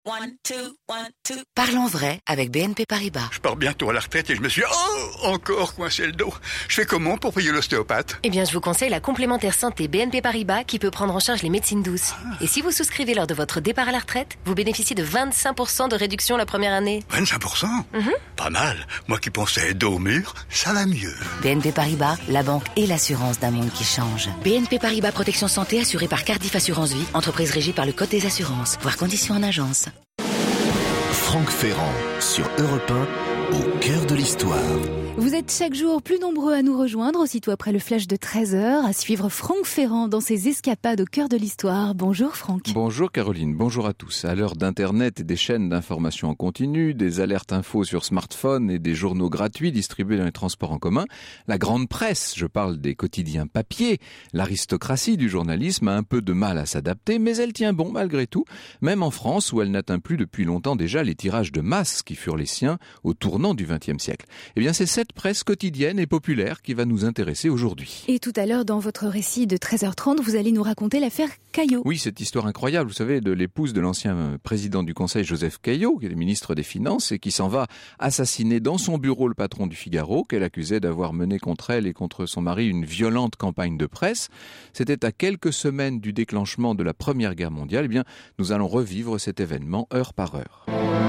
1, 2, 1, 2. Parlons vrai avec BNP Paribas. Je pars bientôt à la retraite et je me suis encore coincé le dos. Je fais comment pour payer l'ostéopathe? Eh bien, je vous conseille la complémentaire santé BNP Paribas qui peut prendre en charge les médecines douces. Et si vous souscrivez lors de votre départ à la retraite, vous bénéficiez de 25% de réduction la première année. 25%? Pas mal. Moi qui pensais dos au mur, ça va mieux. BNP Paribas, la banque et l'assurance d'un monde qui change. BNP Paribas Protection Santé assurée par Cardiff Assurance Vie, entreprise régie par le Code des assurances. Voir conditions en agence. Franck Ferrand sur Europe 1, au cœur de l'histoire. Vous êtes chaque jour plus nombreux à nous rejoindre, aussitôt après le flash de 13h, à suivre Franck Ferrand dans ses escapades au cœur de l'histoire. Bonjour Franck. Bonjour Caroline, bonjour à tous. À l'heure d'Internet et des chaînes d'information en continu, des alertes infos sur smartphone et des journaux gratuits distribués dans les transports en commun, la grande presse, je parle des quotidiens papier, l'aristocratie du journalisme a un peu de mal à s'adapter, mais elle tient bon malgré tout, même en France où elle n'atteint plus depuis longtemps déjà les tirages de masse qui furent les siens au tournant du XXe siècle. Eh bien c'est cette presse quotidienne et populaire qui va nous intéresser aujourd'hui. Et tout à l'heure, dans votre récit de 13h30, vous allez nous raconter l'affaire Caillot. Oui, cette histoire incroyable, vous savez, de l'épouse de l'ancien président du Conseil, Joseph Caillot, qui est le ministre des Finances, et qui s'en va assassiner dans son bureau le patron du Figaro, qu'elle accusait d'avoir mené contre elle et contre son mari une violente campagne de presse. C'était à quelques semaines du déclenchement de la Première Guerre mondiale. Eh bien, nous allons revivre cet événement heure par heure.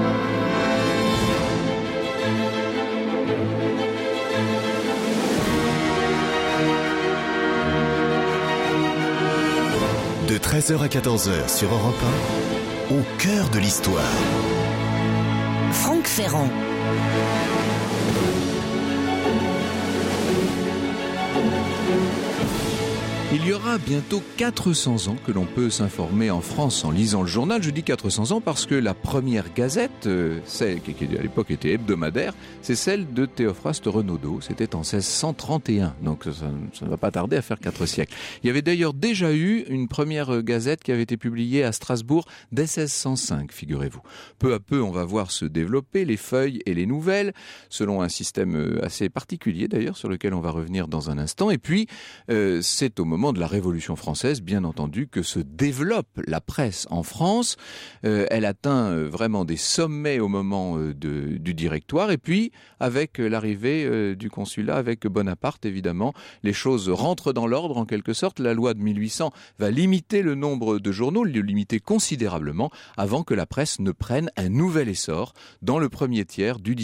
De 13h à 14h sur Europe 1, au cœur de l'histoire. Franck Ferrand. Il y aura bientôt 400 ans que l'on peut s'informer en France en lisant le journal. Je dis 400 ans parce que la première gazette, celle qui à l'époque était hebdomadaire, c'est celle de Théophraste Renaudot. C'était en 1631, donc ça ne va pas tarder à faire 4 siècles. Il y avait d'ailleurs déjà eu une première gazette qui avait été publiée à Strasbourg dès 1605, figurez-vous. Peu à peu, on va voir se développer les feuilles et les nouvelles, selon un système assez particulier d'ailleurs, sur lequel on va revenir dans un instant. Et puis, c'est au moment de la Révolution française, bien entendu, que se développe la presse en France. Elle atteint vraiment des sommets au moment du Directoire. Et puis, avec l'arrivée du consulat, avec Bonaparte, évidemment, les choses rentrent dans l'ordre, en quelque sorte. La loi de 1800 va limiter le nombre de journaux, le limiter considérablement, avant que la presse ne prenne un nouvel essor dans le premier tiers du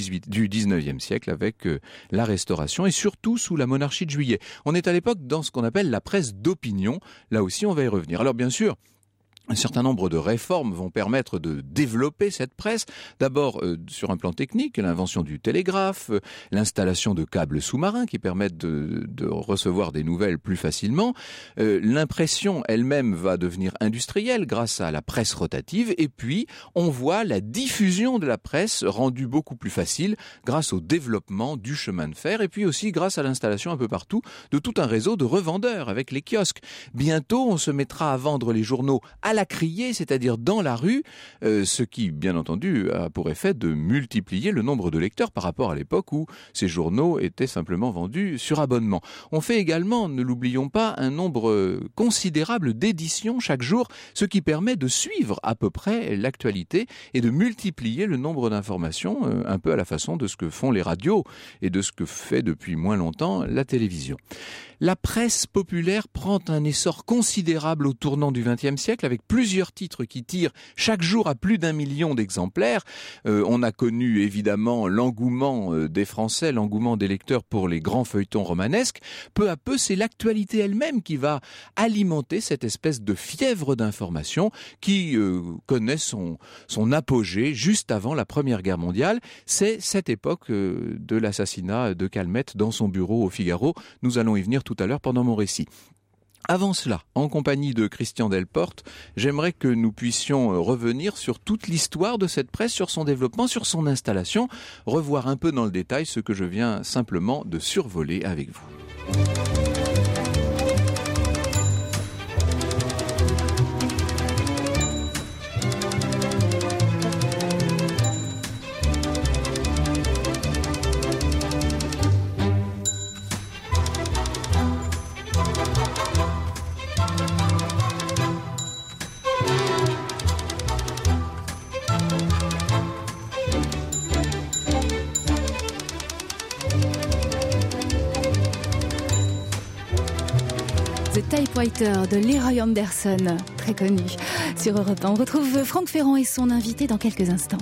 19e siècle, avec la Restauration, et surtout sous la monarchie de Juillet. On est à l'époque dans ce qu'on appelle la presse d'opinion. Là aussi, on va y revenir. Alors bien sûr, un certain nombre de réformes vont permettre de développer cette presse. D'abord, sur un plan technique, l'invention du télégraphe, l'installation de câbles sous-marins qui permettent de recevoir des nouvelles plus facilement. L'impression elle-même va devenir industrielle grâce à la presse rotative. Et puis, on voit la diffusion de la presse rendue beaucoup plus facile grâce au développement du chemin de fer et puis aussi grâce à l'installation un peu partout de tout un réseau de revendeurs avec les kiosques. Bientôt, on se mettra à vendre les journaux à la criée, c'est-à-dire dans la rue, ce qui, bien entendu, a pour effet de multiplier le nombre de lecteurs par rapport à l'époque où ces journaux étaient simplement vendus sur abonnement. On fait également, ne l'oublions pas, un nombre considérable d'éditions chaque jour, ce qui permet de suivre à peu près l'actualité et de multiplier le nombre d'informations, un peu à la façon de ce que font les radios et de ce que fait depuis moins longtemps la télévision. La presse populaire prend un essor considérable au tournant du XXe siècle avec plusieurs titres qui tirent chaque jour à plus d'1 million d'exemplaires. On a connu évidemment l'engouement des Français, l'engouement des lecteurs pour les grands feuilletons romanesques. Peu à peu, c'est l'actualité elle-même qui va alimenter cette espèce de fièvre d'information qui connaît son apogée juste avant la Première Guerre mondiale. C'est cette époque de l'assassinat de Calmette dans son bureau au Figaro. Nous allons y venir tout à l'heure pendant mon récit. Avant cela, en compagnie de Christian Delporte, j'aimerais que nous puissions revenir sur toute l'histoire de cette presse, sur son développement, sur son installation, revoir un peu dans le détail ce que je viens simplement de survoler avec vous. Typewriter de Leroy Anderson, très connu sur Europe 1. On retrouve Franck Ferrand et son invité dans quelques instants.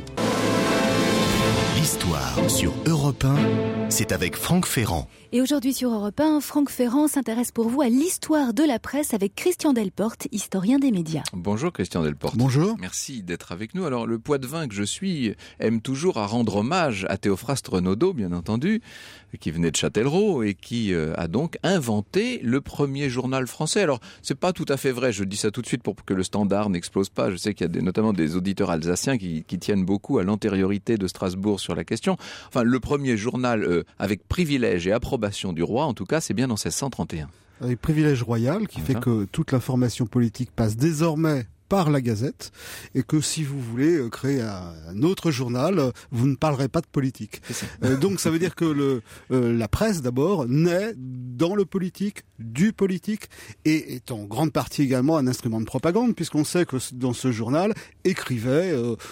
L'histoire sur Europe 1, c'est avec Franck Ferrand. Et aujourd'hui sur Europe 1, Franck Ferrand s'intéresse pour vous à l'histoire de la presse avec Christian Delporte, historien des médias. Bonjour Christian Delporte. Bonjour. Merci d'être avec nous. Alors le poitevin que je suis aime toujours à rendre hommage à Théophraste Renaudot, bien entendu, qui venait de Châtellerault et qui a donc inventé le premier journal français. Alors c'est pas tout à fait vrai, je dis ça tout de suite pour que le standard n'explose pas. Je sais qu'il y a notamment des auditeurs alsaciens qui tiennent beaucoup à l'antériorité de Strasbourg sur la question. Enfin, le premier journal avec privilège et approbation du roi, en tout cas, c'est bien en 1631. Avec privilège royal qui fait que toute l'information politique passe désormais par la Gazette, et que si vous voulez créer un autre journal, vous ne parlerez pas de politique. Donc ça veut dire que la presse d'abord naît dans le politique, du politique, et est en grande partie également un instrument de propagande, puisqu'on sait que dans ce journal écrivaient,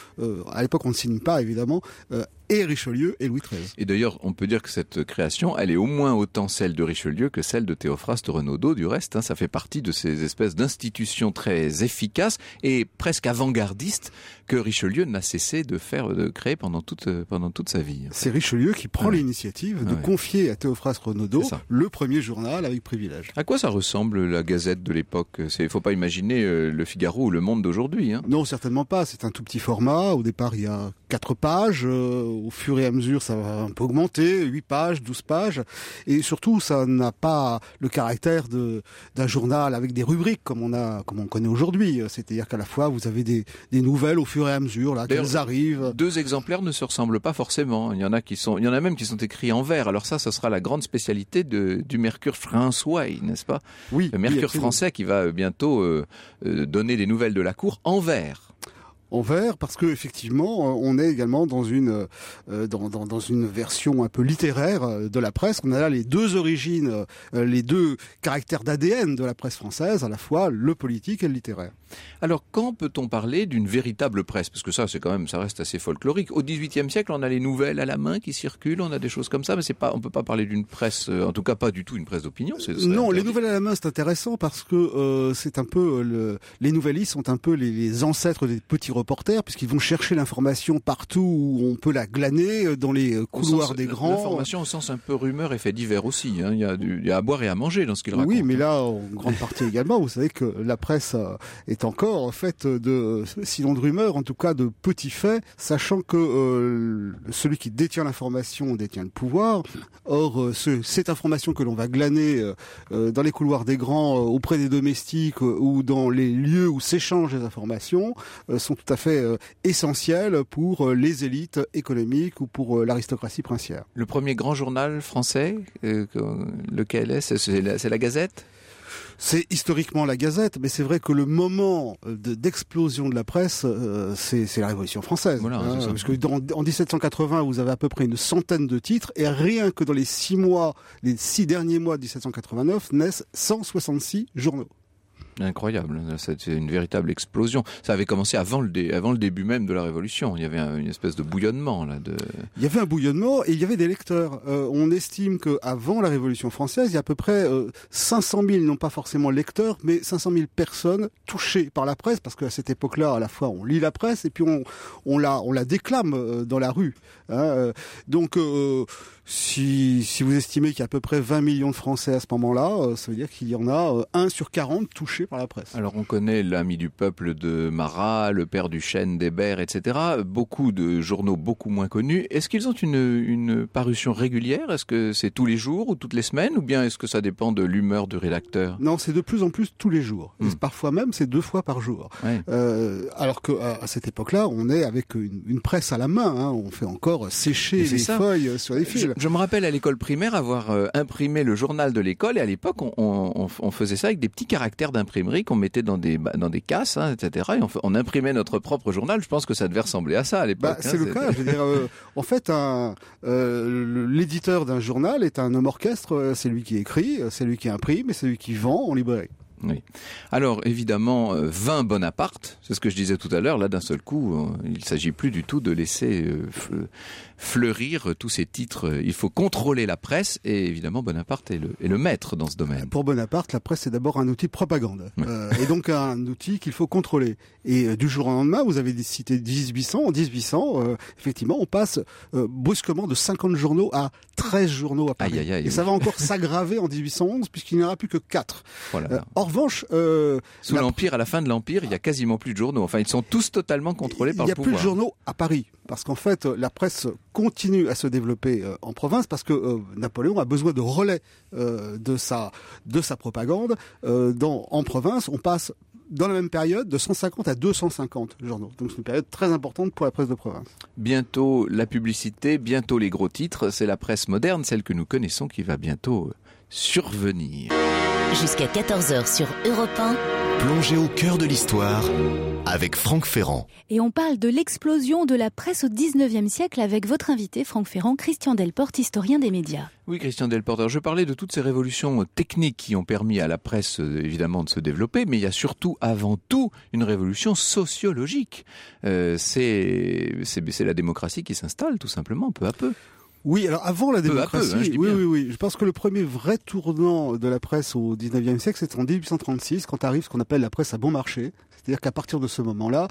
à l'époque on ne signe pas évidemment, et Richelieu et Louis XIII. Et d'ailleurs, on peut dire que cette création, elle est au moins autant celle de Richelieu que celle de Théophraste Renaudot. Du reste, ça fait partie de ces espèces d'institutions très efficaces et presque avant-gardistes que Richelieu n'a cessé de créer pendant toute sa vie. C'est Richelieu qui prend l'initiative de confier à Théophraste Renaudot le premier journal avec privilège. À quoi ça ressemble la Gazette de l'époque ? Il faut pas imaginer le Figaro ou le Monde d'aujourd'hui. Non, certainement pas. C'est un tout petit format. Au départ, il y a 4 pages. Au fur et à mesure, ça va un peu augmenter, 8 pages, 12 pages. Et surtout, ça n'a pas le caractère d'un journal avec des rubriques comme on connaît aujourd'hui. C'est-à-dire qu'à la fois, vous avez des nouvelles au fur et à mesure, là, qu'elles arrivent. 2 exemplaires ne se ressemblent pas forcément. Il y en a même qui sont écrits en vers. Alors ça sera la grande spécialité du Mercure français, n'est-ce pas ? Oui. Le Mercure français qui va bientôt donner des nouvelles de la cour en vers. En vers, parce que effectivement, on est également dans une version un peu littéraire de la presse. On a là les 2 origines, les 2 caractères d'ADN de la presse française, à la fois le politique et le littéraire. Alors, quand peut-on parler d'une véritable presse ? Parce que ça reste assez folklorique. Au XVIIIe siècle, on a les nouvelles à la main qui circulent, on a des choses comme ça, mais on peut pas parler d'une presse, en tout cas pas du tout une presse d'opinion. Non, les nouvelles à la main, c'est intéressant parce que c'est un peu les nouvellistes sont un peu les ancêtres des petits reporters, puisqu'ils vont chercher l'information partout où on peut la glaner, dans les couloirs des grands. L'information au sens un peu rumeur et fait divers aussi. Il y a à boire et à manger dans ce qu'ils racontent. Oui, mais là, en grande partie également, vous savez que la presse est encore faite sinon de rumeurs, en tout cas de petits faits, sachant que celui qui détient l'information détient le pouvoir. Or, cette information que l'on va glaner dans les couloirs des grands, auprès des domestiques ou dans les lieux où s'échangent les informations, sont tout à fait essentielles pour les élites économiques ou pour l'aristocratie princière. Le premier grand journal français, lequel est ? C'est la Gazette ? C'est historiquement la Gazette, mais c'est vrai que le moment d'explosion de la presse, c'est la Révolution française. Voilà, parce que en 1780, vous avez à peu près une centaine de titres, et rien que dans les 6 derniers mois de 1789, naissent 166 journaux. Incroyable, c'est une véritable explosion. Ça avait commencé avant le début même de la Révolution. Il y avait une espèce de bouillonnement là. Il y avait un bouillonnement et il y avait des lecteurs. On estime qu'avant la Révolution française, il y a à peu près 500 000, non pas forcément lecteurs, mais 500 000 personnes touchées par la presse, parce qu'à cette époque-là, à la fois, on lit la presse et puis on la déclame dans la rue. Donc, si vous estimez qu'il y a à peu près 20 millions de Français à ce moment-là, ça veut dire qu'il y en a 1 sur 40 touchés par la presse. Alors on connaît l'ami du peuple de Marat, le père du chêne d'Hébert, etc. Beaucoup de journaux beaucoup moins connus. Est-ce qu'ils ont une parution régulière ? Est-ce que c'est tous les jours ou toutes les semaines ? Ou bien est-ce que ça dépend de l'humeur du rédacteur ? Non, c'est de plus en plus tous les jours. Parfois même, c'est 2 fois par jour. Ouais. Alors qu'à cette époque-là, on est avec une presse à la main. On fait encore sécher les feuilles sur les fils. Je me rappelle à l'école primaire avoir imprimé le journal de l'école, et à l'époque on faisait ça avec des petits caractères d'imprimerie qu'on mettait dans des casses, etc. Et on imprimait notre propre journal. Je pense que ça devait ressembler à ça à l'époque. C'est le cas. Je veux dire, en fait, l'éditeur d'un journal est un homme orchestre. C'est lui qui écrit, c'est lui qui imprime et c'est lui qui vend en librairie. Oui. Alors évidemment, 20 Bonaparte, c'est ce que je disais tout à l'heure, là d'un seul coup, il ne s'agit plus du tout de laisser fleurir tous ces titres. Il faut contrôler la presse et évidemment Bonaparte est le maître dans ce domaine. Pour Bonaparte, la presse est d'abord un outil de propagande, et donc un outil qu'il faut contrôler. Et du jour au lendemain, vous avez cité 1800, en 1800, effectivement, on passe brusquement de 50 journaux à 13 journaux à Paris. Et ça va encore s'aggraver en 1811 puisqu'il n'y en aura plus que 4. Voilà. En revanche, sous l'Empire, à la fin de l'Empire, il y a quasiment plus de journaux. Enfin, ils sont tous totalement contrôlés par le pouvoir. Il n'y a plus de journaux à Paris parce qu'en fait, la presse continue à se développer en province parce que Napoléon a besoin de relais de sa propagande. En province, on passe dans la même période de 150 à 250 journaux. Donc c'est une période très importante pour la presse de province. Bientôt la publicité, bientôt les gros titres. C'est la presse moderne, celle que nous connaissons, qui va bientôt survenir. Jusqu'à 14h sur Europe 1. Plongez au cœur de l'histoire avec Franck Ferrand. Et on parle de l'explosion de la presse au 19e siècle avec votre invité, Franck Ferrand, Christian Delporte, historien des médias. Oui, Christian Delporte. Alors, je parlais de toutes ces révolutions techniques qui ont permis à la presse, évidemment, de se développer, mais il y a surtout, avant tout, une révolution sociologique. C'est la démocratie qui s'installe, tout simplement, peu à peu. Oui, alors avant la démocratie, peu, hein, oui. Je pense que le premier vrai tournant de la presse au 19e siècle, c'est en 1836, quand arrive ce qu'on appelle la presse à bon marché. C'est-à-dire qu'à partir de ce moment-là,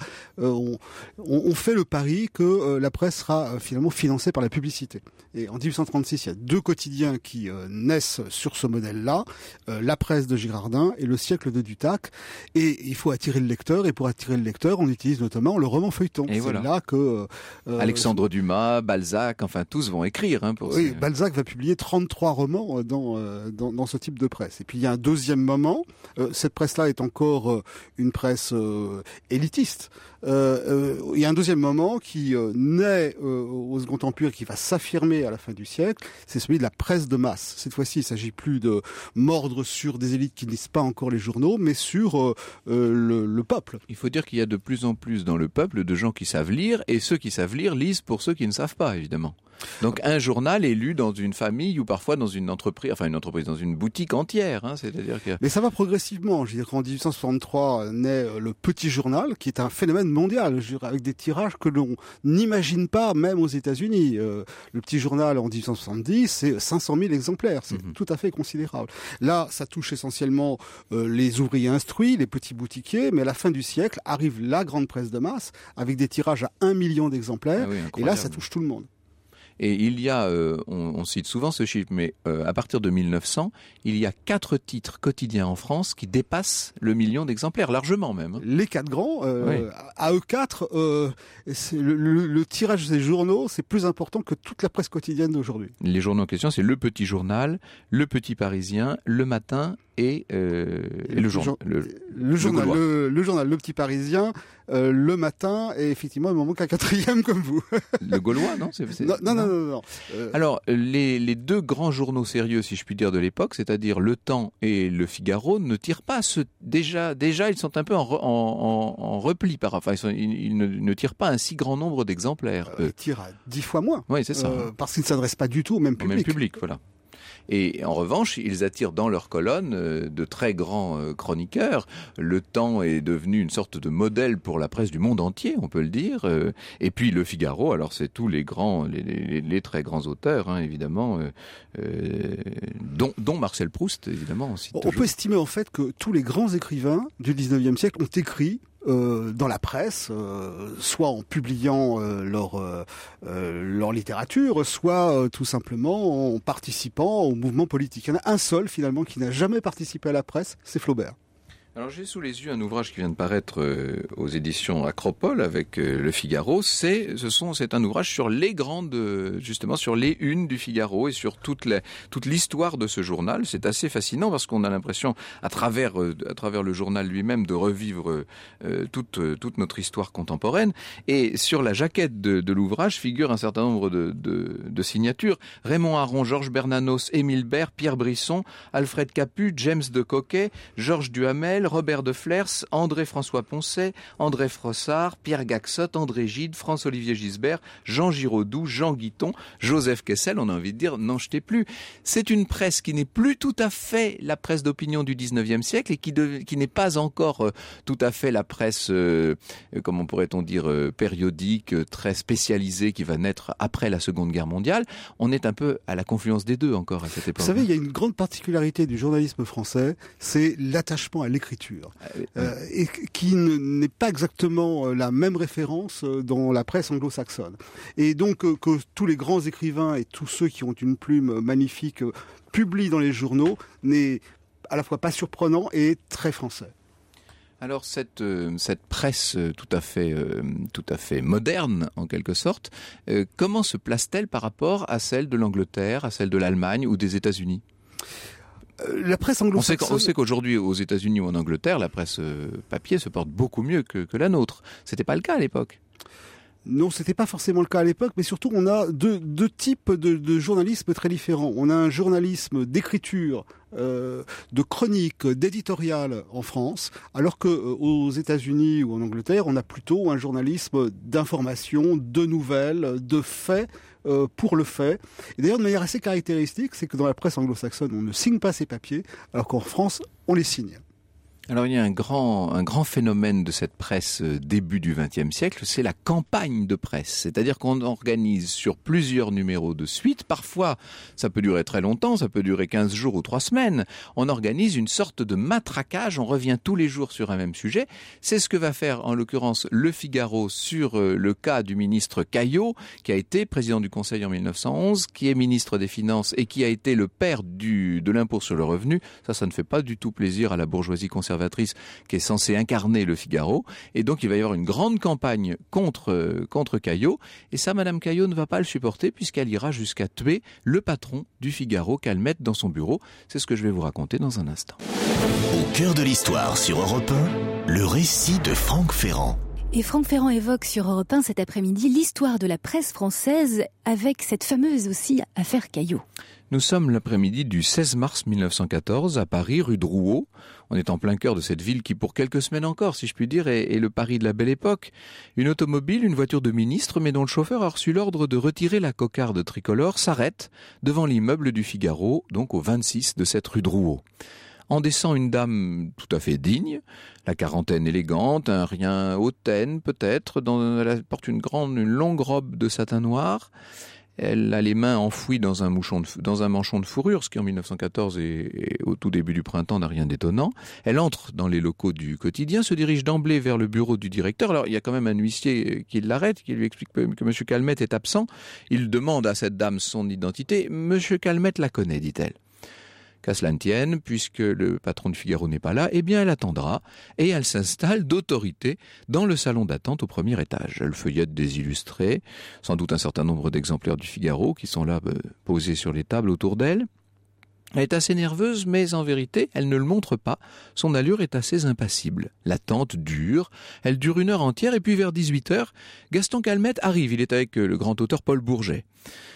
on fait le pari que la presse sera finalement financée par la publicité. Et en 1836, il y a 2 quotidiens qui naissent sur ce modèle-là, la presse de Girardin et le siècle de Dutac. Et il faut attirer le lecteur, et pour attirer le lecteur, on utilise notamment le roman feuilleton. Et voilà. Là que Alexandre Dumas, Balzac, enfin tous vont écrire. Balzac va publier 33 romans dans ce type de presse. Et puis il y a un deuxième moment, cette presse-là est encore une presse élitiste. Il y a un deuxième moment qui naît au Second Empire, qui va s'affirmer à la fin du siècle, c'est celui de la presse de masse. Cette fois-ci, il ne s'agit plus de mordre sur des élites qui ne lisent pas encore les journaux, mais sur le peuple. Il faut dire qu'il y a de plus en plus dans le peuple de gens qui savent lire, et ceux qui savent lire lisent pour ceux qui ne savent pas, évidemment. Donc un journal est lu dans une famille ou parfois dans une entreprise, dans une boutique entière. C'est-à-dire que... Mais ça va progressivement. Je veux dire qu'en 1863 naît le Petit Journal, qui est un phénomène mondial, avec des tirages que l'on n'imagine pas, même aux États-Unis. Le Petit Journal en 1870, c'est 500 000 exemplaires. C'est tout à fait considérable. Là, ça touche essentiellement les ouvriers instruits, les petits boutiquiers, mais à la fin du siècle arrive la grande presse de masse, avec des tirages à 1 million d'exemplaires. Et là, ça touche tout le monde. Et il y a, on cite souvent ce chiffre, mais à partir de 1900, il y a 4 titres quotidiens en France qui dépassent le 1 million d'exemplaires, largement même. Les 4 grands, à eux 4, le tirage des journaux, c'est plus important que toute la presse quotidienne d'aujourd'hui. Les journaux en question, c'est Le Petit Journal, Le Petit Parisien, Le Matin et le journal. Le journal, Le Petit Parisien, Le Matin, et effectivement, il me manque un 4e comme vous. Le Gaulois, non, Non. Alors, les 2 grands journaux sérieux, si je puis dire, de l'époque, c'est-à-dire Le Temps et Le Figaro, ne tirent pas déjà, ils sont un peu en repli ils ne tirent pas un si grand nombre d'exemplaires. Ils tirent à 10 fois moins. Oui, c'est ça. Parce qu'ils ne s'adressent pas du tout au même public. Au même public, voilà. Et en revanche, ils attirent dans leurs colonnes de très grands chroniqueurs. Le Temps est devenu une sorte de modèle pour la presse du monde entier, on peut le dire. Et puis Le Figaro, alors c'est tous les grands, les très grands auteurs, évidemment, dont Marcel Proust, évidemment. On peut estimer en fait que tous les grands écrivains du 19e siècle ont écrit dans la presse, soit en publiant leur littérature, soit tout simplement en participant au mouvement politique. Il y en a un seul finalement qui n'a jamais participé à la presse, c'est Flaubert. Alors j'ai sous les yeux un ouvrage qui vient de paraître aux éditions Acropole avec Le Figaro. C'est un ouvrage sur les grandes, justement sur les unes du Figaro et sur toute l'histoire de ce journal. C'est assez fascinant parce qu'on a l'impression, à travers le journal lui-même, de revivre toute notre histoire contemporaine. Et sur la jaquette de l'ouvrage figure un certain nombre de signatures. Raymond Aron, Georges Bernanos, Émile Baird, Pierre Brisson, Alfred Capu, James de Coquet, Georges Duhamel, Duhamel, Robert de Flers, André-François Poncet, André Frossard, Pierre Gaxotte, André Gide, François-Olivier Gisbert, Jean Giraudoux, Jean Guiton, Joseph Kessel, on a envie de dire, n'en jetez plus. C'est une presse qui n'est plus tout à fait la presse d'opinion du 19e siècle et qui n'est pas encore tout à fait la presse, comment pourrait-on dire, périodique, très spécialisée qui va naître après la Seconde Guerre mondiale. On est un peu à la confluence des deux encore à cette époque. Vous savez, il y a une grande particularité du journalisme français, c'est l'attachement à l'écriture, et qui n'est pas exactement la même référence dans la presse anglo-saxonne. Et donc que tous les grands écrivains et tous ceux qui ont une plume magnifique publient dans les journaux n'est à la fois pas surprenant et très français. Alors cette presse tout à fait moderne en quelque sorte, comment se place-t-elle par rapport à celle de l'Angleterre, à celle de l'Allemagne ou des États-Unis ? La presse anglo-saxonne... On sait qu'aujourd'hui aux États-Unis ou en Angleterre, la presse papier se porte beaucoup mieux que la nôtre. C'était pas le cas à l'époque. Non, c'était pas forcément le cas à l'époque, mais surtout on a deux types de journalisme très différents. On a un journalisme d'écriture, de chronique, d'éditorial en France, alors que aux États-Unis ou en Angleterre, on a plutôt un journalisme d'information, de nouvelles, de faits pour le fait. Et d'ailleurs, de manière assez caractéristique, c'est que dans la presse anglo-saxonne, on ne signe pas ses papiers, alors qu'en France, on les signe. Alors il y a un grand phénomène de cette presse début du XXe siècle, c'est la campagne de presse. C'est-à-dire qu'on organise sur plusieurs numéros de suite, parfois ça peut durer très longtemps, ça peut durer 15 jours ou 3 semaines. On organise une sorte de matraquage, on revient tous les jours sur un même sujet. C'est ce que va faire en l'occurrence Le Figaro sur le cas du ministre Caillaux, qui a été président du Conseil en 1911, qui est ministre des Finances et qui a été le père de l'impôt sur le revenu. Ça ne fait pas du tout plaisir à la bourgeoisie conservatrice qui est censée incarner Le Figaro, et donc il va y avoir une grande campagne contre Caillaux, et ça Madame Caillaux ne va pas le supporter puisqu'elle ira jusqu'à tuer le patron du Figaro qu'elle mette dans son bureau. C'est ce que je vais vous raconter dans un instant. Au cœur de l'histoire sur Europe 1, le récit de Franck Ferrand. Et Franck Ferrand évoque sur Europe 1 cet après-midi l'histoire de la presse française avec cette fameuse aussi affaire Caillaux. Nous sommes l'après-midi du 16 mars 1914 à Paris, rue Drouot. On est en plein cœur de cette ville qui, pour quelques semaines encore, si je puis dire, est le Paris de la Belle Époque. Une automobile, une voiture de ministre, mais dont le chauffeur a reçu l'ordre de retirer la cocarde tricolore, s'arrête devant l'immeuble du Figaro, donc au 26 de cette rue Drouot. En descend une dame tout à fait digne, la quarantaine élégante, un rien hautaine peut-être, elle porte une longue robe de satin noir. Elle a les mains enfouies dans un manchon de fourrure, ce qui en 1914 et au tout début du printemps n'a rien d'étonnant. Elle entre dans les locaux du quotidien, se dirige d'emblée vers le bureau du directeur. Alors il y a quand même un huissier qui l'arrête, qui lui explique que M. Calmette est absent. Il demande à cette dame son identité. M. Calmette la connaît, dit-elle. Qu'à cela ne tienne, puisque le patron du Figaro n'est pas là, eh bien elle attendra et elle s'installe d'autorité dans le salon d'attente au premier étage. Elle feuillette des illustrés, sans doute un certain nombre d'exemplaires du Figaro qui sont là posés sur les tables autour d'elle. Elle est assez nerveuse, mais en vérité, elle ne le montre pas. Son allure est assez impassible. L'attente dure. Elle dure 1 heure entière et puis vers 18h, Gaston Calmette arrive. Il est avec le grand auteur Paul Bourget.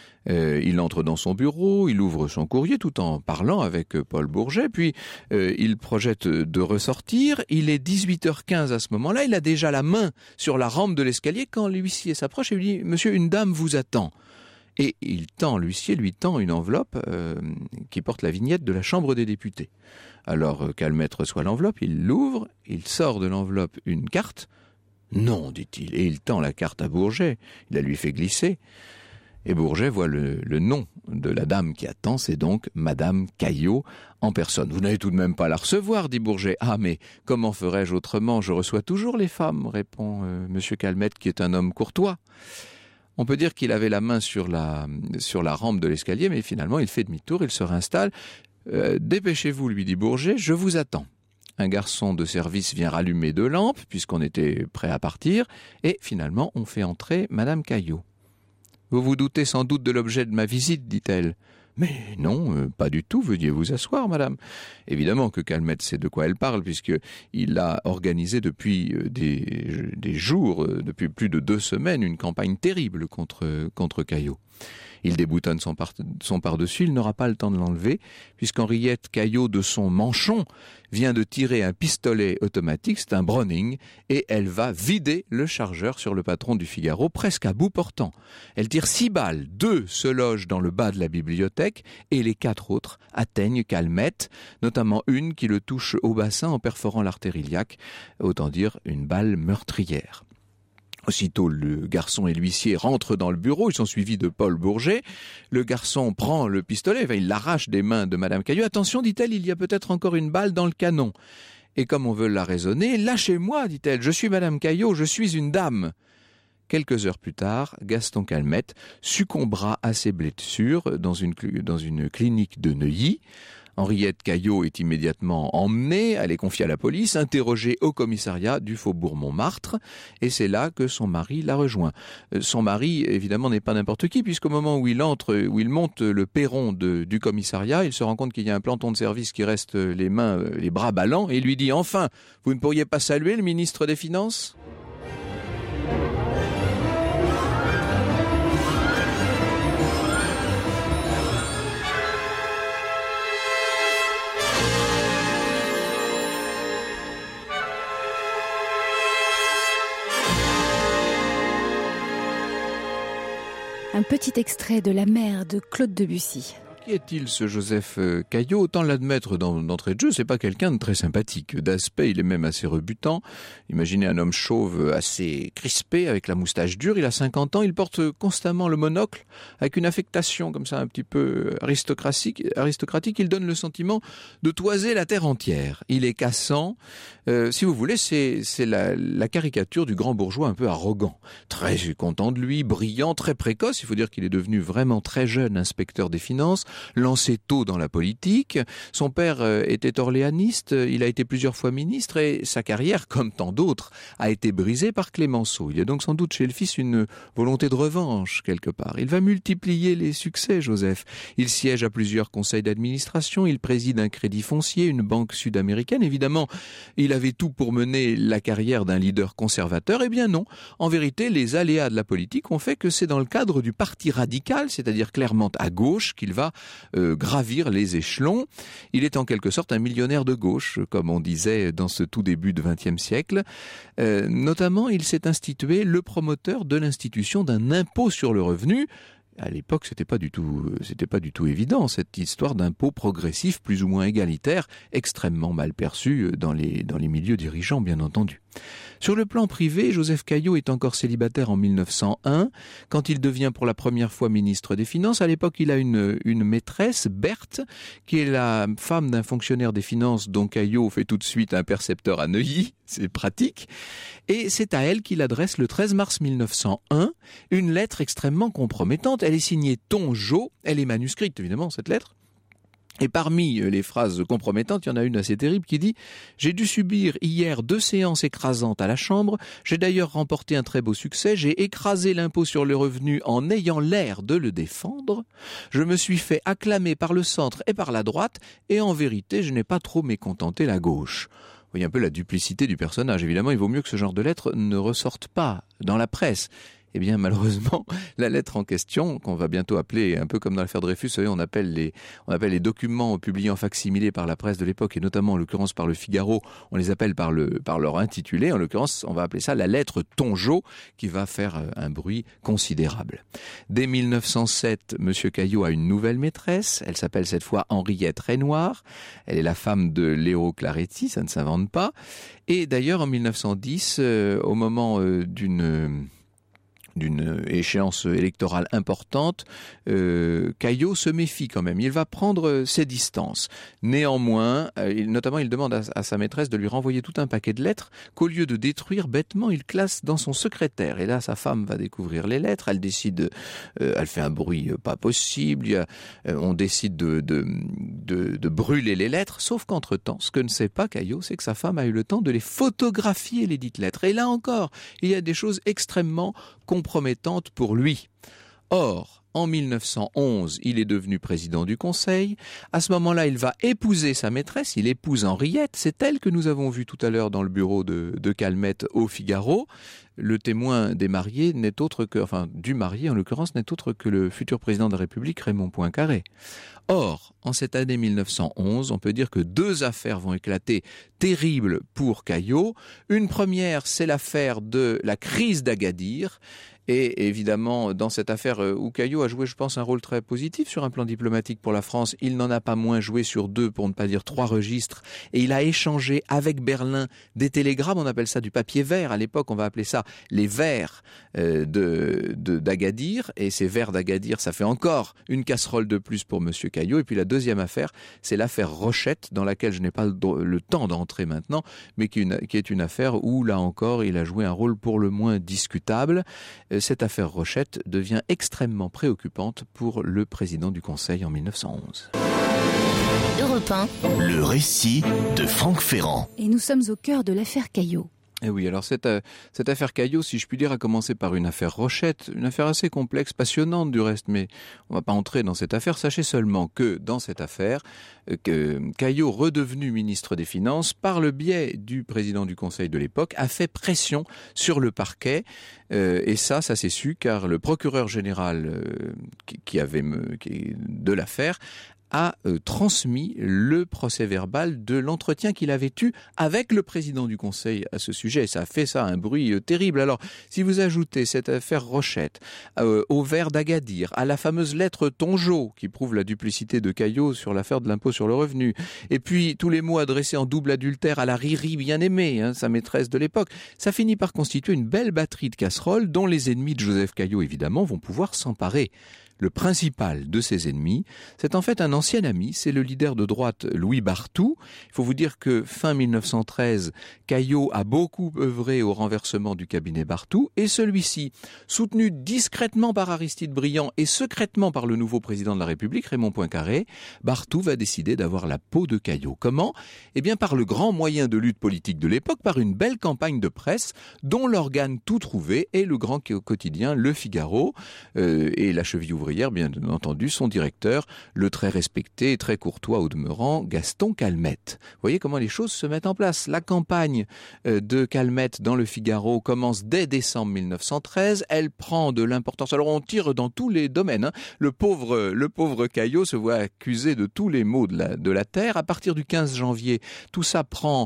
Il entre dans son bureau, il ouvre son courrier tout en parlant avec Paul Bourget, puis il projette de ressortir. Il est 18h15 à ce moment-là, il a déjà la main sur la rampe de l'escalier quand l'huissier s'approche et lui dit « Monsieur, une dame vous attend ». Et l'huissier lui tend une enveloppe qui porte la vignette de la Chambre des députés. Alors Calmette reçoit l'enveloppe, il l'ouvre, il sort de l'enveloppe une carte. « Non », dit-il, et il tend la carte à Bourget, il la lui fait glisser. Et Bourget voit le nom de la dame qui attend, c'est donc Madame Caillaux en personne. « Vous n'allez tout de même pas la recevoir, dit Bourget. »« Ah, mais comment ferais-je autrement ? Je reçois toujours les femmes, répond Monsieur Calmette, qui est un homme courtois. » On peut dire qu'il avait la main sur la rampe de l'escalier, mais finalement il fait demi-tour, il se réinstalle. « Dépêchez-vous, lui dit Bourget, je vous attends. » Un garçon de service vient rallumer 2 lampes, puisqu'on était prêt à partir, et finalement on fait entrer Madame Caillaux. « Vous vous doutez sans doute de l'objet de ma visite, dit-elle. »« Mais non, pas du tout, veuillez vous asseoir, madame. Évidemment que Calmette sait de quoi elle parle, puisqu'il a organisé depuis des jours, depuis plus de 2 semaines, une campagne terrible contre Caillot. Il déboutonne son par-dessus, il n'aura pas le temps de l'enlever, puisqu'Henriette Caillot, de son manchon, vient de tirer un pistolet automatique, c'est un Browning, et elle va vider le chargeur sur le patron du Figaro, presque à bout portant. Elle tire 6 balles, 2 se logent dans le bas de la bibliothèque, et les 4 autres atteignent Calmette, notamment une qui le touche au bassin en perforant l'artère iliaque, autant dire une balle meurtrière. Aussitôt, le garçon et l'huissier rentrent dans le bureau, ils sont suivis de Paul Bourget. Le garçon prend le pistolet, il l'arrache des mains de Madame Caillot. « Attention, dit-elle, il y a peut-être encore une balle dans le canon. » Et comme on veut la raisonner, « Lâchez-moi, dit-elle, je suis Madame Caillot, je suis une dame. » Quelques heures plus tard, Gaston Calmette succombera à ses blessures dans une clinique de Neuilly. Henriette Caillot est immédiatement emmenée, elle est confiée à la police, interrogée au commissariat du faubourg Montmartre, et c'est là que son mari la rejoint. Son mari, évidemment, n'est pas n'importe qui, puisqu'au moment où il monte le perron du commissariat, il se rend compte qu'il y a un planton de service qui reste les bras ballants, et il lui dit « Enfin, vous ne pourriez pas saluer le ministre des Finances ?» Un petit extrait de La Mère de Claude Debussy. Qui est-il, ce Joseph Caillot? Autant l'admettre d'entrée de jeu, c'est pas quelqu'un de très sympathique. D'aspect, il est même assez rebutant. Imaginez un homme chauve assez crispé, avec la moustache dure. Il a 50 ans, il porte constamment le monocle, avec une affectation comme ça un petit peu aristocratique. Il donne le sentiment de toiser la terre entière. Il est cassant. Si vous voulez, c'est la caricature du grand bourgeois un peu arrogant. Très content de lui, brillant, très précoce. Il faut dire qu'il est devenu vraiment très jeune inspecteur des finances, lancé tôt dans la politique. Son père était orléaniste, il a été plusieurs fois ministre et sa carrière, comme tant d'autres, a été brisée par Clémenceau. Il y a donc sans doute chez le fils une volonté de revanche quelque part. Il va multiplier les succès, Joseph. Il siège à plusieurs conseils d'administration, il préside un crédit foncier, une banque sud-américaine. Évidemment, il avait tout pour mener la carrière d'un leader conservateur. Eh bien non. En vérité, les aléas de la politique ont fait que c'est dans le cadre du parti radical, c'est-à-dire clairement à gauche, qu'il va gravir les échelons. Il est en quelque sorte un millionnaire de gauche, comme on disait dans ce tout début du XXe siècle. Notamment, il s'est institué le promoteur de l'institution d'un impôt sur le revenu. À l'époque, c'était pas du tout évident, cette histoire d'impôt progressif plus ou moins égalitaire, extrêmement mal perçu dans les milieux dirigeants, bien entendu. Sur le plan privé, Joseph Caillot est encore célibataire en 1901, quand il devient pour la première fois ministre des Finances. À l'époque, il a une maîtresse, Berthe, qui est la femme d'un fonctionnaire des Finances dont Caillot fait tout de suite un percepteur à Neuilly, c'est pratique. Et c'est à elle qu'il adresse le 13 mars 1901 une lettre extrêmement compromettante. Elle est signée Tongeau, elle est manuscrite évidemment cette lettre. Et parmi les phrases compromettantes, il y en a une assez terrible qui dit « J'ai dû subir hier 2 séances écrasantes à la Chambre. J'ai d'ailleurs remporté un très beau succès. J'ai écrasé l'impôt sur le revenu en ayant l'air de le défendre. Je me suis fait acclamer par le centre et par la droite. Et en vérité, je n'ai pas trop mécontenté la gauche. » Vous voyez un peu la duplicité du personnage. Évidemment, il vaut mieux que ce genre de lettre ne ressorte pas dans la presse. Eh bien, malheureusement, la lettre en question, qu'on va bientôt appeler, un peu comme dans l'affaire Dreyfus, vous savez, on appelle les documents publiés en fac-similé par la presse de l'époque, et notamment en l'occurrence par le Figaro, on les appelle par leur intitulé. En l'occurrence, on va appeler ça la lettre Tongeau, qui va faire un bruit considérable. Dès 1907, Monsieur Caillot a une nouvelle maîtresse. Elle s'appelle cette fois Henriette Renoir. Elle est la femme de Léo Claretti, ça ne s'invente pas. Et d'ailleurs, en 1910, au moment d'une échéance électorale importante, Caillot se méfie quand même. Il va prendre ses distances. Néanmoins, il demande à sa maîtresse de lui renvoyer tout un paquet de lettres qu'au lieu de détruire bêtement, il classe dans son secrétaire. Et là, sa femme va découvrir les lettres. Elle décide, elle fait un bruit pas possible. On décide de brûler les lettres. Sauf qu'entre-temps, ce que ne sait pas Caillot, c'est que sa femme a eu le temps de les photographier, les dites lettres. Et là encore, il y a des choses extrêmement compromettantes pour lui. Or, En 1911, il est devenu président du Conseil. À ce moment-là, il va épouser sa maîtresse. Il épouse Henriette. C'est elle que nous avons vue tout à l'heure dans le bureau de Calmette au Figaro. Le témoin des mariés n'est autre que, enfin, du marié en l'occurrence, n'est autre que le futur président de la République, Raymond Poincaré. Or, en cette année 1911, on peut dire que 2 affaires vont éclater terribles pour Caillaux. Une première, c'est l'affaire de la crise d'Agadir. Et évidemment, dans cette affaire où Caillaux a joué, je pense, un rôle très positif sur un plan diplomatique pour la France, il n'en a pas moins joué sur 2, pour ne pas dire 3 registres. Et il a échangé avec Berlin des télégrammes, on appelle ça du papier vert. À l'époque, on va appeler ça les vers d'Agadir. Et ces vers d'Agadir, ça fait encore une casserole de plus pour Monsieur Caillaux. Et puis la deuxième affaire, c'est l'affaire Rochette, dans laquelle je n'ai pas le temps d'entrer maintenant, mais qui est une affaire où, là encore, il a joué un rôle pour le moins discutable. Cette affaire Rochette devient extrêmement préoccupante pour le président du Conseil en 1911. Europe 1. Le récit de Franck Ferrand. Et nous sommes au cœur de l'affaire Caillaux. Eh oui, alors cette affaire Caillaux, si je puis dire, a commencé par une affaire Rochette, une affaire assez complexe, passionnante du reste, mais on va pas entrer dans cette affaire. Sachez seulement que dans cette affaire, que Caillaux, redevenu ministre des Finances, par le biais du président du Conseil de l'époque, a fait pression sur le parquet, et ça s'est su, car le procureur général de l'affaire a transmis le procès-verbal de l'entretien qu'il avait eu avec le président du Conseil à ce sujet. Et ça a fait un bruit terrible. Alors, si vous ajoutez cette affaire Rochette au vers d'Agadir, à la fameuse lettre Tongeau, qui prouve la duplicité de Caillaux sur l'affaire de l'impôt sur le revenu, et puis tous les mots adressés en double adultère à la Riri bien-aimée, sa maîtresse de l'époque, ça finit par constituer une belle batterie de casseroles dont les ennemis de Joseph Caillaux, évidemment, vont pouvoir s'emparer. Le principal de ses ennemis, c'est en fait un ancien ami, c'est le leader de droite Louis Barthou. Il faut vous dire que fin 1913, Caillaux a beaucoup œuvré au renversement du cabinet Barthou, et celui-ci, soutenu discrètement par Aristide Briand et secrètement par le nouveau président de la République, Raymond Poincaré, Barthou va décider d'avoir la peau de Caillaux. Comment ? Eh bien par le grand moyen de lutte politique de l'époque, par une belle campagne de presse dont l'organe tout trouvé est le grand quotidien Le Figaro, et la cheville ouvrière, bien entendu, son directeur, le très respecté et très courtois au demeurant, Gaston Calmette. Vous voyez comment les choses se mettent en place. La campagne de Calmette dans Le Figaro commence dès décembre 1913. Elle prend de l'importance. Alors on tire dans tous les domaines. Le pauvre Caillaux se voit accusé de tous les maux de la terre. À partir du 15 janvier, tout ça prend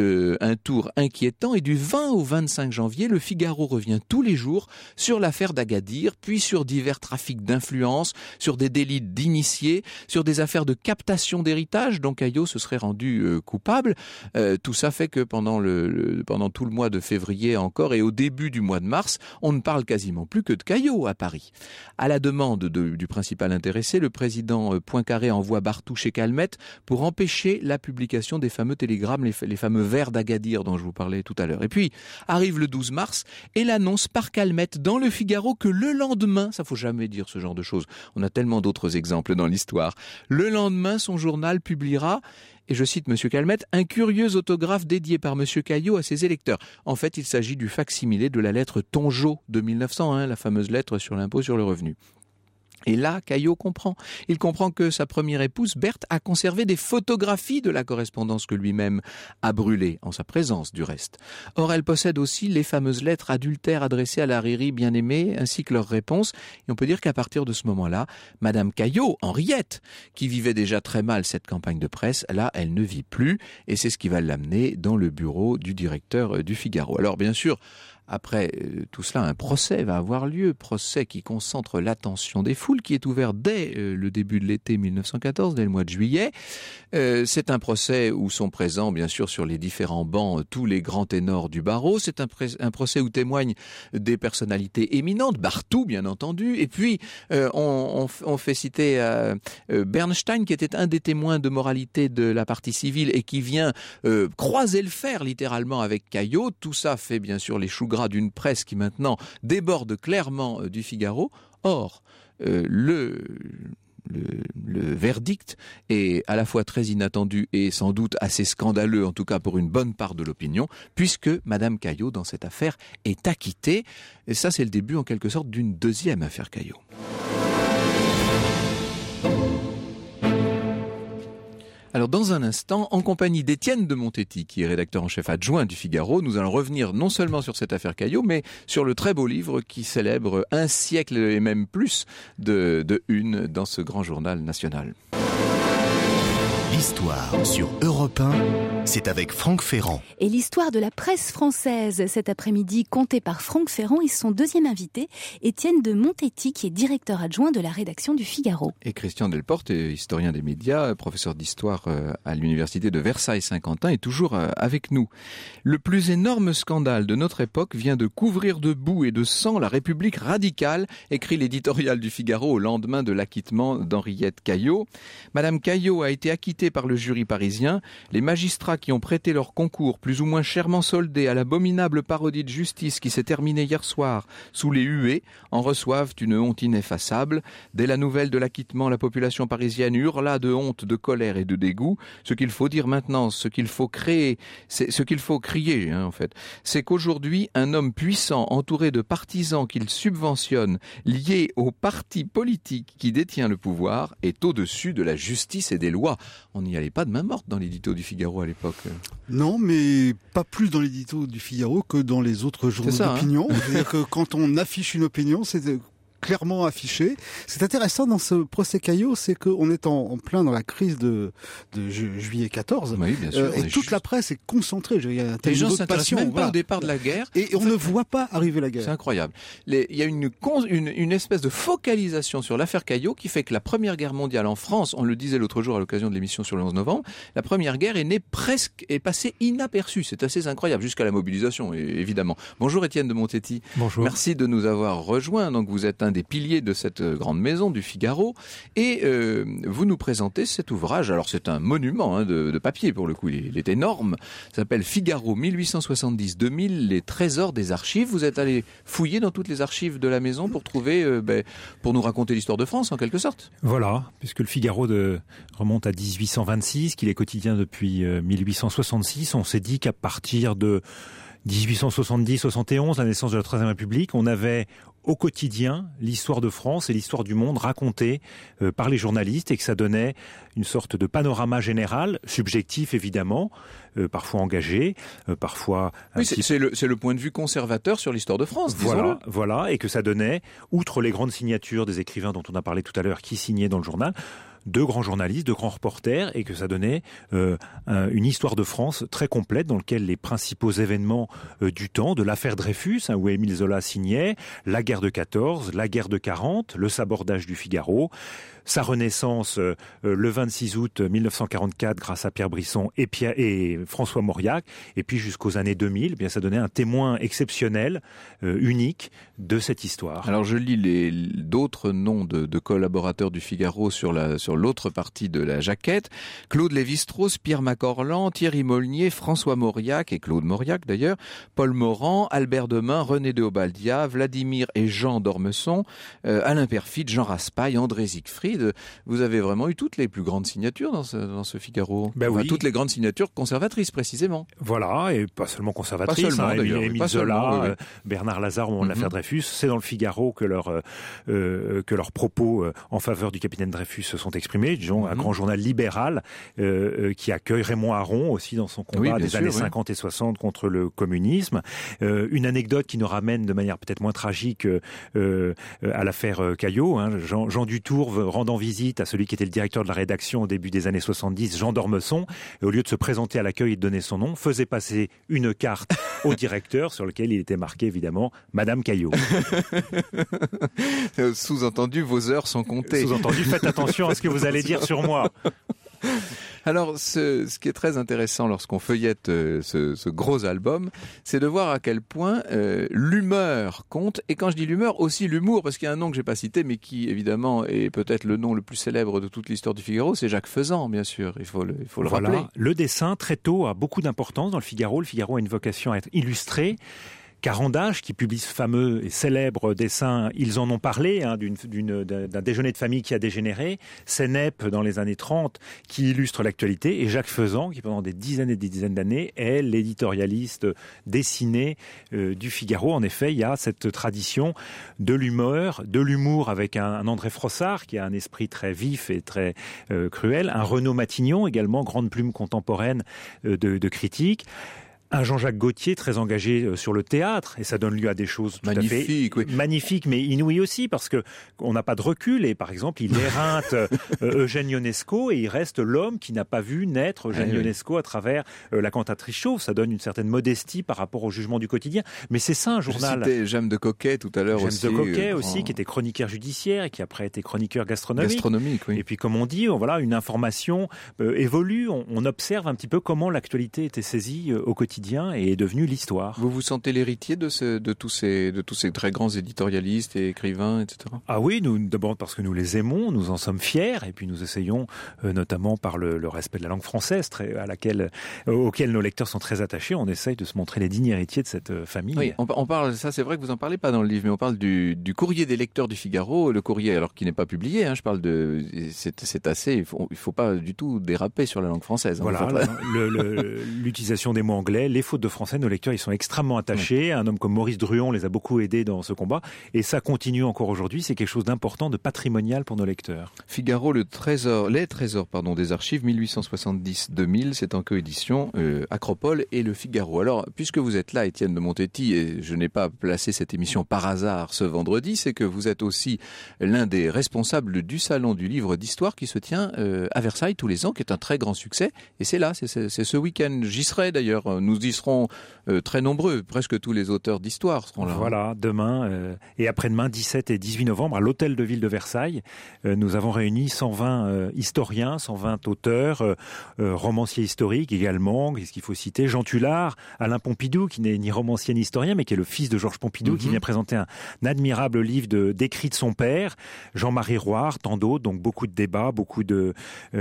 un tour inquiétant. Et du 20 au 25 janvier, Le Figaro revient tous les jours sur l'affaire d'Agadir, puis sur divers trafics d'influence, sur des délits d'initiés, sur des affaires de captation d'héritage dont Caillaux se serait rendu coupable. Tout ça fait que pendant tout le mois de février encore et au début du mois de mars, on ne parle quasiment plus que de Caillaux à Paris. À la demande du principal intéressé, le président Poincaré envoie Barthou chez Calmette pour empêcher la publication des fameux télégrammes, les fameux vers d'Agadir dont je vous parlais tout à l'heure. Et puis arrive le 12 mars et l'annonce par Calmette dans Le Figaro que le lendemain, ça faut jamais dire ce genre de choses, on a tellement d'autres exemples dans l'histoire, le lendemain son journal publiera, et je cite M. Calmette, un curieux autographe dédié par M. Caillaux à ses électeurs. En fait, il s'agit du facsimilé de la lettre Tongeau de 1901, la fameuse lettre sur l'impôt sur le revenu. Et là, Caillaux comprend. Il comprend que sa première épouse, Berthe, a conservé des photographies de la correspondance que lui-même a brûlée, en sa présence du reste. Or, elle possède aussi les fameuses lettres adultères adressées à la Riri bien-aimée, ainsi que leurs réponses. Et on peut dire qu'à partir de ce moment-là, Madame Caillaux, Henriette, qui vivait déjà très mal cette campagne de presse, là, elle ne vit plus. Et c'est ce qui va l'amener dans le bureau du directeur du Figaro. Alors, bien sûr, après tout cela, un procès va avoir lieu, procès qui concentre l'attention des foules, qui est ouvert dès le début de l'été 1914, dès le mois de juillet. C'est un procès où sont présents, bien sûr, sur les différents bancs, tous les grands ténors du barreau. C'est un procès où témoignent des personnalités éminentes, Barthou, bien entendu. Et puis, on fait citer Bernstein, qui était un des témoins de moralité de la partie civile et qui vient croiser le fer, littéralement, avec Caillaux. Tout ça fait, bien sûr, les choux gras d'une presse qui maintenant déborde clairement du Figaro. Or, le verdict est à la fois très inattendu et sans doute assez scandaleux, en tout cas pour une bonne part de l'opinion, puisque Madame Caillaux, dans cette affaire, est acquittée. Et ça, c'est le début, en quelque sorte, d'une deuxième affaire Caillaux. Alors dans un instant, en compagnie d'Étienne de Montetti, qui est rédacteur en chef adjoint du Figaro, nous allons revenir non seulement sur cette affaire Caillot, mais sur le très beau livre qui célèbre un siècle et même plus de une dans ce grand journal national. L'histoire sur Europe 1, c'est avec Franck Ferrand. Et l'histoire de la presse française cet après-midi, contée par Franck Ferrand et son deuxième invité, Étienne de Montetti, qui est directeur adjoint de la rédaction du Figaro. Et Christian Delporte, historien des médias, professeur d'histoire à l'université de Versailles-Saint-Quentin, est toujours avec nous. Le plus énorme scandale de notre époque vient de couvrir de boue et de sang la République radicale, écrit l'éditorial du Figaro au lendemain de l'acquittement d'Henriette Caillot. Madame Caillot a été acquittée par le jury parisien. Les magistrats qui ont prêté leur concours, plus ou moins chèrement soldés, à l'abominable parodie de justice qui s'est terminée hier soir sous les huées, en reçoivent une honte ineffaçable. Dès la nouvelle de l'acquittement, la population parisienne hurla de honte, de colère et de dégoût. Ce qu'il faut dire maintenant, ce qu'il faut créer, c'est ce qu'il faut crier, en fait, c'est qu'aujourd'hui, un homme puissant, entouré de partisans qu'il subventionne, lié au parti politique qui détient le pouvoir, est au-dessus de la justice et des lois. On n'y allait pas de main morte dans l'édito du Figaro à l'époque. Non, mais pas plus dans l'édito du Figaro que dans les autres journaux d'opinion. C'est-à-dire que quand on affiche une opinion, c'est clairement affiché. C'est intéressant dans ce procès Caillot, c'est qu'on est en plein dans la crise de juillet 14. Oui, bien sûr, et toute la presse est concentrée. Les gens s'intéressent même pas au départ de la guerre. Et on ne voit pas arriver la guerre. C'est incroyable. Il y a une espèce de focalisation sur l'affaire Caillot qui fait que la Première Guerre mondiale en France, on le disait l'autre jour à l'occasion de l'émission sur le 11 novembre, la Première Guerre est passée inaperçue. C'est assez incroyable, jusqu'à la mobilisation, évidemment. Bonjour Étienne de Montetti. Bonjour. Merci de nous avoir rejoints. Donc vous êtes un des piliers de cette grande maison du Figaro et vous nous présentez cet ouvrage. Alors c'est un monument de papier pour le coup, il est énorme. Ça s'appelle Figaro 1870-2000, les trésors des archives. Vous êtes allé fouiller dans toutes les archives de la maison pour trouver, pour nous raconter l'histoire de France en quelque sorte. Voilà, puisque le Figaro remonte à 1826, qu'il est quotidien depuis 1866. On s'est dit qu'à partir de 1870-71, la naissance de la Troisième République, on avait au quotidien l'histoire de France et l'histoire du monde racontée par les journalistes et que ça donnait une sorte de panorama général, subjectif évidemment, parfois engagé, parfois... c'est le point de vue conservateur sur l'histoire de France, disons-le. Voilà, et que ça donnait, outre les grandes signatures des écrivains dont on a parlé tout à l'heure qui signaient dans le journal, de grands journalistes, de grands reporters, et que ça donnait une histoire de France très complète dans laquelle les principaux événements du temps, de l'affaire Dreyfus, où Émile Zola signait, la guerre de 14, la guerre de 40, le sabordage du Figaro, sa renaissance le 26 août 1944 grâce à Pierre Brisson et François Mauriac, et puis jusqu'aux années 2000, bien ça donnait un témoin exceptionnel, unique de cette histoire. Alors je lis d'autres noms de collaborateurs du Figaro sur l'autre partie de la jaquette. Claude Lévi-Strauss, Pierre Macorlan, Thierry Molnier, François Mauriac et Claude Mauriac d'ailleurs, Paul Morand, Albert Demain, René de Obaldia, Vladimir et Jean d'Ormesson, Alain Perfit, Jean Raspail, André Siegfried. Vous avez vraiment eu toutes les plus grandes signatures dans ce Figaro. Oui. Toutes les grandes signatures conservatrices précisément. Voilà, et pas seulement conservatrices. Pas seulement, d'ailleurs, Émile Zola, oui. Bernard Lazare au moment de l'affaire Dreyfus. C'est dans le Figaro que leurs propos en faveur du capitaine Dreyfus se sont exprimés. Disons, un grand journal libéral qui accueille Raymond Aron aussi dans son combat des années 50 et 60 contre le communisme. Une anecdote qui nous ramène de manière peut-être moins tragique à l'affaire Caillot. Jean Dutourve rendant visite à celui qui était le directeur de la rédaction au début des années 70, Jean d'Ormesson, et au lieu de se présenter à l'accueil et de donner son nom, faisait passer une carte au directeur sur lequel il était marqué évidemment Madame Caillot. Sous-entendu, vos heures sont comptées. Sous-entendu, faites attention à ce que vous allez dire sur moi. Alors, ce qui est très intéressant lorsqu'on feuillette ce gros album, c'est de voir à quel point l'humeur compte. Et quand je dis l'humeur, aussi l'humour, parce qu'il y a un nom que j'ai pas cité, mais qui évidemment est peut-être le nom le plus célèbre de toute l'histoire du Figaro, c'est Jacques Faisan, bien sûr. Il faut le rappeler. Le dessin, très tôt, a beaucoup d'importance dans le Figaro. Le Figaro a une vocation à être illustré. Carandache, qui publie ce fameux et célèbre dessin « Ils en ont parlé », d'un déjeuner de famille qui a dégénéré, Sénèpe dans les années 30, qui illustre l'actualité, et Jacques Faisan, qui pendant des dizaines et des dizaines d'années est l'éditorialiste dessiné du Figaro. En effet, il y a cette tradition de l'humour avec un André Frossard, qui a un esprit très vif et très cruel, un Renaud Matignon, également grande plume contemporaine de critique, un Jean-Jacques Gaultier très engagé sur le théâtre, et ça donne lieu à des choses tout à fait magnifiques, mais inouïes aussi, parce que on n'a pas de recul, et par exemple, il éreinte Eugène Ionesco, et il reste l'homme qui n'a pas vu naître Eugène Ionesco à travers La Cantatrice chauve. Ça donne une certaine modestie par rapport au jugement du quotidien, mais c'est ça un journal. Je citais James de Coquet tout à l'heure aussi. James de Coquet aussi, qui était chroniqueur judiciaire, et qui après était chroniqueur gastronomique. Oui. Et puis, comme on dit, voilà, une information évolue, on observe un petit peu comment l'actualité était saisie au quotidien et est devenue l'histoire. Vous vous sentez l'héritier de tous ces très grands éditorialistes et écrivains, etc. Ah oui, nous d'abord parce que nous les aimons, nous en sommes fiers, et puis nous essayons, notamment par le respect de la langue française, auquel nos lecteurs sont très attachés, on essaye de se montrer les dignes héritiers de cette famille. Oui, on parle, ça c'est vrai que vous en parlez pas dans le livre, mais on parle du courrier des lecteurs du Figaro, le courrier alors qui n'est pas publié, je parle c'est assez, il faut pas du tout déraper sur la langue française. Voilà, l'utilisation des mots anglais, les fautes de français, nos lecteurs, ils sont extrêmement attachés. Un homme comme Maurice Druon les a beaucoup aidés dans ce combat. Et ça continue encore aujourd'hui. C'est quelque chose d'important, de patrimonial pour nos lecteurs. Figaro, les trésors des archives 1870-2000, c'est en coédition Acropole et le Figaro. Alors, puisque vous êtes là, Étienne de Montetti, et je n'ai pas placé cette émission par hasard ce vendredi, c'est que vous êtes aussi l'un des responsables du Salon du Livre d'Histoire qui se tient à Versailles tous les ans, qui est un très grand succès. Et c'est là, c'est ce week-end. J'y serai d'ailleurs. Nous y seront très nombreux. Presque tous les auteurs d'histoire seront là. Voilà, demain et après-demain, 17 et 18 novembre, à l'Hôtel de Ville de Versailles, nous avons réuni 120 historiens, 120 auteurs, romanciers historiques également. Qu'est-ce qu'il faut citer? Jean Tullard, Alain Pompidou, qui n'est ni romancier ni historien, mais qui est le fils de Georges Pompidou, qui vient présenter un admirable livre d'écrits de son père. Jean-Marie Roire, tant d'autres. Donc beaucoup de débats, beaucoup de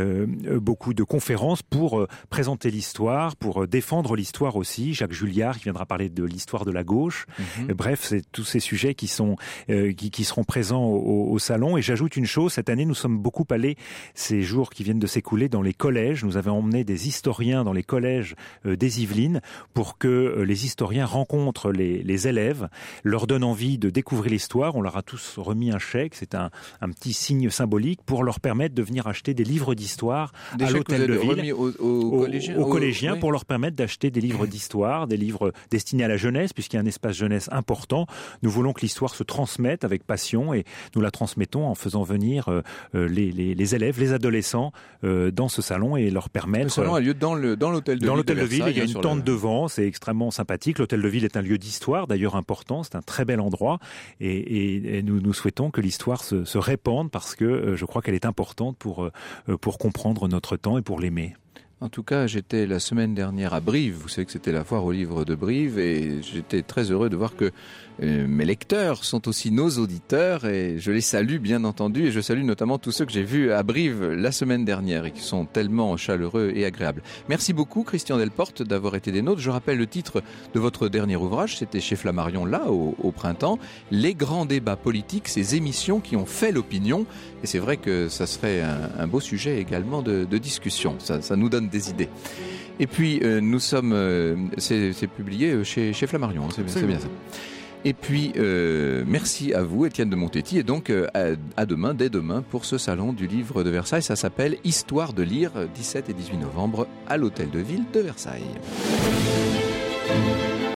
conférences pour présenter l'histoire, pour défendre l'histoire aussi. Jacques Julliard qui viendra parler de l'histoire de la gauche. Bref, c'est tous ces sujets qui seront présents au salon. Et j'ajoute une chose, cette année nous sommes beaucoup allés, ces jours qui viennent de s'écouler, dans les collèges. Nous avons emmené des historiens dans les collèges des Yvelines pour que les historiens rencontrent les élèves, leur donnent envie de découvrir l'histoire. On leur a tous remis un chèque, c'est un petit signe symbolique pour leur permettre de venir acheter des livres d'histoire à l'Hôtel de Ville, aux collégiens, pour leur permettre d'acheter des livres d'histoire, des livres destinés à la jeunesse, puisqu'il y a un espace jeunesse important. Nous voulons que l'histoire se transmette avec passion, et nous la transmettons en faisant venir les élèves, les adolescents dans ce salon, et leur permettre... Le salon a lieu dans l'Hôtel de Ville. Dans l'Hôtel de Ville, il y a une tente devant, c'est extrêmement sympathique. L'Hôtel de Ville est un lieu d'histoire, d'ailleurs important, c'est un très bel endroit, et nous souhaitons que l'histoire se répande, parce que je crois qu'elle est importante pour comprendre notre temps et pour l'aimer. En tout cas, j'étais la semaine dernière à Brive. Vous savez que c'était la foire au livre de Brive, et j'étais très heureux de voir que mes lecteurs sont aussi nos auditeurs, et je les salue bien entendu, et je salue notamment tous ceux que j'ai vus à Brive la semaine dernière et qui sont tellement chaleureux et agréables. Merci beaucoup Christian Delporte d'avoir été des nôtres. Je rappelle le titre de votre dernier ouvrage, c'était chez Flammarion là au printemps, Les grands débats politiques, ces émissions qui ont fait l'opinion, et c'est vrai que ça serait un beau sujet également de discussion, ça nous donne des idées. Et puis nous sommes, c'est publié chez Flammarion, c'est bien ça. Et puis, merci à vous, Étienne de Montetti. Et donc, à demain, dès demain, pour ce salon du livre de Versailles. Ça s'appelle Histoire de lire, 17 et 18 novembre, à l'Hôtel de Ville de Versailles.